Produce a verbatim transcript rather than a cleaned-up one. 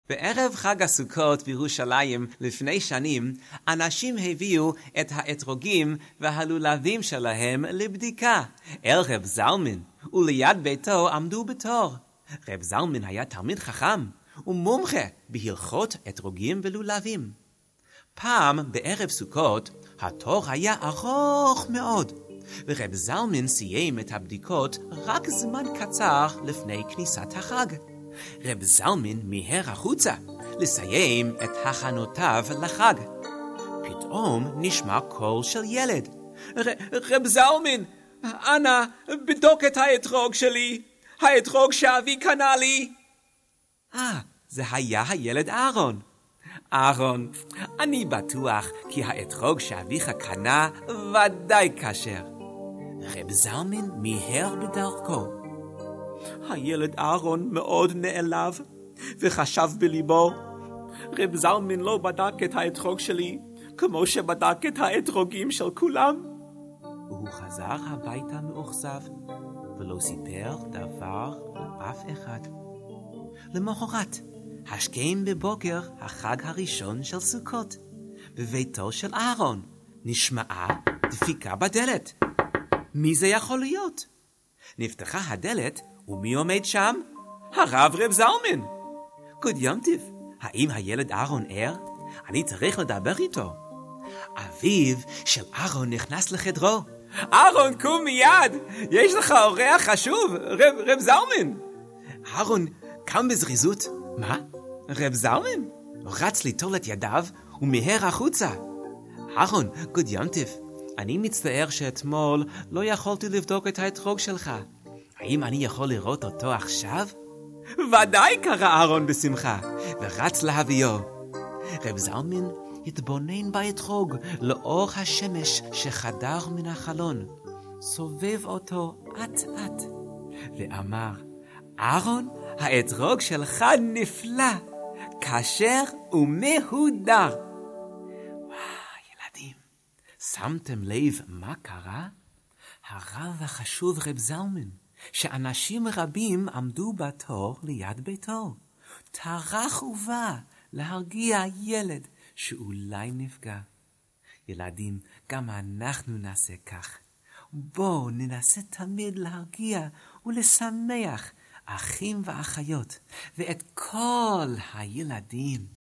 בערב חג הסוכות בירושלים לפני שנים, אנשים הביאו את האתרוגים והלולבים שלהם לבדיקה אל רב זלמן, וליד ביתו עמדו בתור. רב זלמן היה תלמיד חכם ומומחה בהלכות אתרוגים ולולבים. פעם בערב סוכות התור היה ארוך מאוד, ורב זלמן סיים את הבדיקות רק זמן קצר לפני כניסת החג. רב זלמן מיהר החוצה לסיים את הכנותיו לחג. פתאום נשמע קול של ילד. רב זלמן, אנא, בדוק את האתרוג שלי, האתרוג שאבי קנה לי. אה, זה היה הילד אהרון. אהרון, אני בטוח כי האתרוג שאביך קנה ודאי כשר. רב זלמן מיהר בדרכו. הילד אהרון מאוד נעלב, וחשב בליבו, רב זלמן לא בדק את האתרוג שלי, כמו שבדק את האתרוגים של כולם. והוא חזר הביתה מאוכזב, ולא סיפר דבר לאף אחד. למחרת, השכם בבוקר החג הראשון של סוכות. בביתו של אהרון נשמעה דפיקה בדלת. מי זה יכול להיות? נפתחה הדלת, ומי עומד שם? הרב רב זלמן. גוד יום טוב, האם הילד אהרון ער? אני צריך לדבר איתו. אביו של אהרון נכנס לחדרו. אהרון, קום מיד, יש לך אורח חשוב, רב, רב זלמן. אהרון קם בזריזות. מה? רב זלמן? רץ ליטול את ידיו ומיהר החוצה. אהרון, גוד יום טוב, אני מצטער שאתמול לא יכולתי לבדוק את האתרוג שלך. האם אני יכול לראות אותו עכשיו? ודאי, קרא אהרון בשמחה, ורץ להביאו. רב זלמן התבונן באתרוג לאור השמש שחדר מן החלון, סובב אותו אט אט, ואמר, אהרון, האתרוג שלך נפלא, כשר ומהודר. וואי, ילדים, שמתם לב מה קרה? הרב החשוב רב זלמן, שאנשים רבים עמדו בתור ליד ביתו, טרח ובא להרגיע ילד שאולי נפגע. ילדים, גם אנחנו נעשה כך. בואו ננסה תמיד להרגיע ולשמח אחים ואחיות ואת כל הילדים.